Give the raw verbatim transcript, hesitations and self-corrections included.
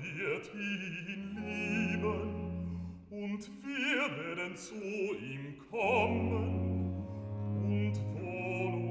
wird ihn lieben, und wir werden zu ihm kommen und wohnen